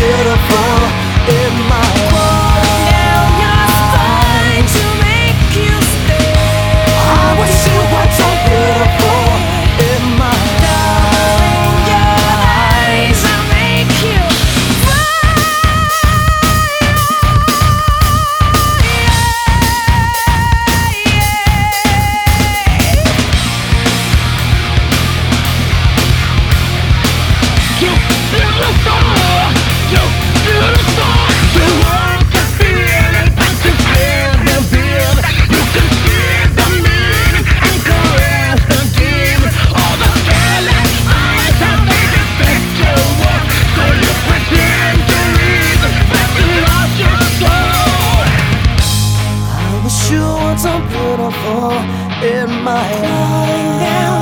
beautiful in my Crawling down your spine to make you stay. I wish you were so beautiful in my Darling, your eyes will make you I wish you were so beautiful in my eyes.